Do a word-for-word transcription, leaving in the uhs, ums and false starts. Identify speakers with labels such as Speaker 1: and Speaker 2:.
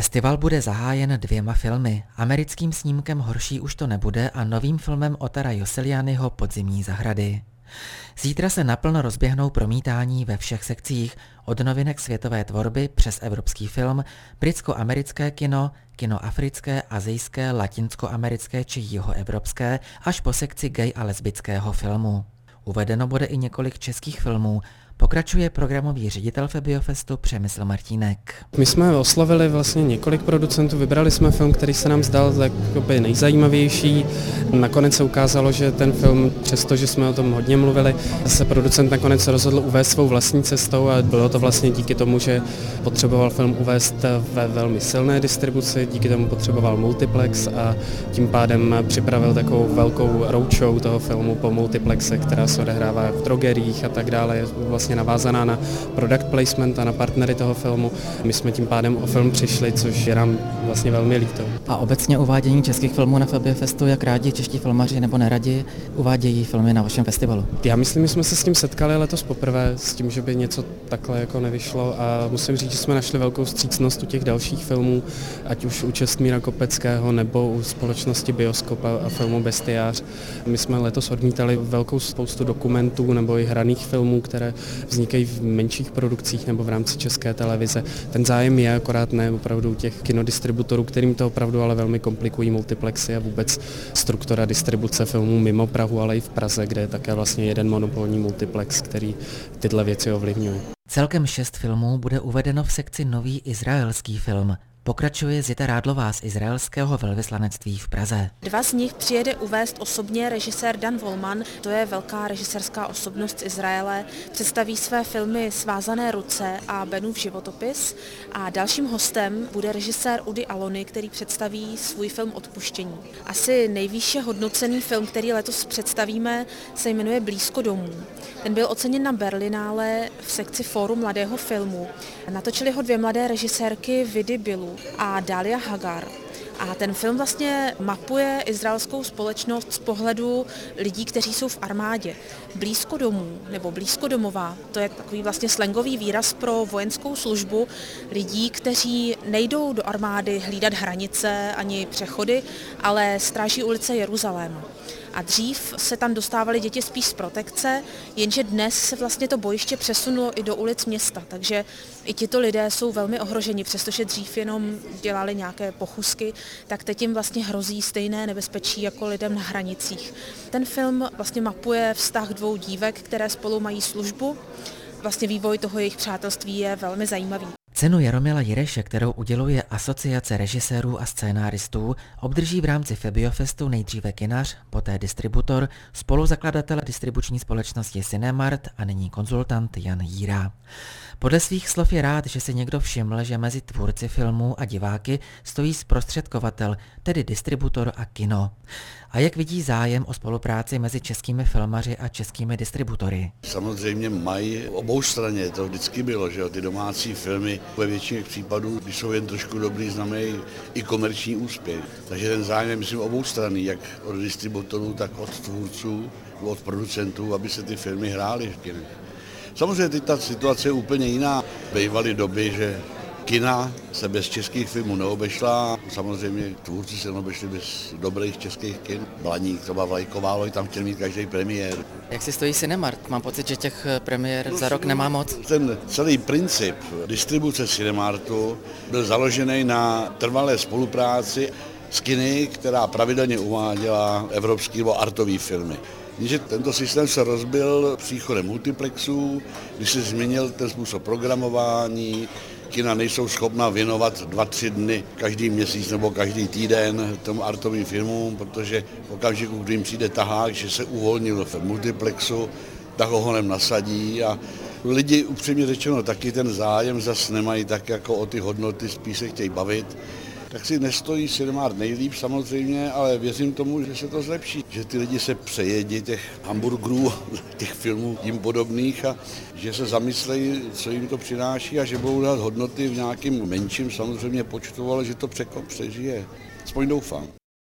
Speaker 1: Festival bude zahájen dvěma filmy, americkým snímkem Horší už to nebude a novým filmem Ottara Joselianyho Podzimní zahrady. Zítra se naplno rozběhnou promítání ve všech sekcích, od novinek světové tvorby přes evropský film, britsko-americké kino, kino africké, asijské, latinskoamerické či jihoevropské, až po sekci gay a lesbického filmu. Uvedeno bude i několik českých filmů, pokračuje programový ředitel Febiofestu Přemysl Martínek.
Speaker 2: My jsme oslovili vlastně několik producentů, vybrali jsme film, který se nám zdal jakoby nejzajímavější. Nakonec se ukázalo, že ten film, přestože jsme o tom hodně mluvili, se producent nakonec rozhodl uvést svou vlastní cestou a bylo to vlastně díky tomu, že potřeboval film uvést ve velmi silné distribuci, díky tomu potřeboval multiplex a tím pádem připravil takovou velkou roadshow toho filmu po multiplexe, která se odehrává v drogeriích a tak dále. Je vlastně navázaná na product placement a na partnery toho filmu. My jsme tím pádem o film přišli, což je nám vlastně velmi líto.
Speaker 1: A obecně uvádění českých filmů na Febiofestu, jak rádi čeští filmaři nebo neradi uvádějí filmy na vašem festivalu?
Speaker 2: Já myslím, že jsme se s tím setkali letos poprvé, s tím, že by něco takhle jako nevyšlo a musím říct, že jsme našli velkou vstřícnost u těch dalších filmů, ať už u Čestmíra Kopeckého nebo u společnosti Bioskop a filmu Bestiář. My jsme letos odmítali velkou spoustu dokumentů nebo i hraných filmů, které vznikají v menších produkcích nebo v rámci České televize. Ten zájem je akorát ne opravdu těch kinodistributorů, kterým to opravdu ale velmi komplikují multiplexy a vůbec struktura distribuce filmů mimo Prahu, ale i v Praze, kde je také vlastně jeden monopolní multiplex, který tyhle věci ovlivňuje.
Speaker 1: Celkem šest filmů bude uvedeno v sekci Nový izraelský film. Pokračuje Zita Rádlová z izraelského velvyslanectví v Praze.
Speaker 3: Dva z nich přijede uvést osobně režisér Dan Volman, to je velká režisérská osobnost z Izraele, představí své filmy Svázané ruce a Benův životopis a dalším hostem bude režisér Udi Alony, který představí svůj film Odpuštění. Asi nejvýše hodnocený film, který letos představíme, se jmenuje Blízko domů. Ten byl oceněn na Berlinále v sekci Fórum mladého filmu. Natočili ho dvě mladé režisérky Vidy Bilu a Dalia Hagar. A ten film vlastně mapuje izraelskou společnost z pohledu lidí, kteří jsou v armádě. Blízko domů nebo blízkodomová, to je takový vlastně slangový výraz pro vojenskou službu lidí, kteří nejdou do armády hlídat hranice ani přechody, ale stráží ulice Jeruzaléma. A dřív se tam dostávaly děti spíš z protekce, jenže dnes se vlastně to bojiště přesunulo i do ulic města, takže i tito lidé jsou velmi ohroženi, přestože dřív jenom dělali nějaké pochůzky, tak teď jim vlastně hrozí stejné nebezpečí jako lidem na hranicích. Ten film vlastně mapuje vztah dvou dívek, které spolu mají službu. Vlastně vývoj toho jejich přátelství je velmi zajímavý.
Speaker 1: Cenu Jaromila Jireše, kterou uděluje Asociace režisérů a scénáristů, obdrží v rámci Febiofestu nejdříve kinař, poté distributor, spoluzakladatel distribuční společnosti Cinemart a nyní konzultant Jan Jíra. Podle svých slov je rád, že si někdo všiml, že mezi tvůrci filmů a diváky stojí zprostředkovatel, tedy distributor a kino. A jak vidí zájem o spolupráci mezi českými filmaři a českými distributory?
Speaker 4: Samozřejmě mají obou straně, to vždycky bylo, že ty domácí filmy ve většině případů, když jsou jen trošku dobrý, znamenají i komerční úspěch. Takže ten zájem je, myslím, obou strany, jak od distributorů, tak od tvůrců, od producentů, aby se ty filmy hrály v kinech. Samozřejmě teď ta situace je úplně jiná. Bývaly doby, že kina se bez českých filmů neobešla. Samozřejmě tvůrci se neobešli bez dobrých českých kin. Blaník, třeba Vlajková loď, tam chtěl mít každý premiér.
Speaker 1: Jak si stojí Cinemart? Mám pocit, že těch premiér no, za rok nemá moc.
Speaker 4: Ten celý princip distribuce Cinemartu byl založený na trvalé spolupráci s kiny, která pravidelně uváděla evropský nebo artový filmy. Jenže tento systém se rozbil příchodem multiplexů, když se změnil ten způsob programování, kina nejsou schopna věnovat dva, tři dny každý měsíc nebo každý týden tomu artovým filmům, protože v okamžiku, kdy jim přijde tahák, že se uvolnil v multiplexu, tak ho honem nasadí a lidi upřímně řečeno taky ten zájem zase nemají tak jako o ty hodnoty, spíš se chtějí bavit. Tak si nestojí Cinemart nejlíp samozřejmě, ale věřím tomu, že se to zlepší, že ty lidi se přejedí těch hamburgerů, těch filmů tím podobných a že se zamyslejí, co jim to přináší a že budou dát hodnoty v nějakém menším samozřejmě počtu, ale že to překop přežije. Aspoň doufám.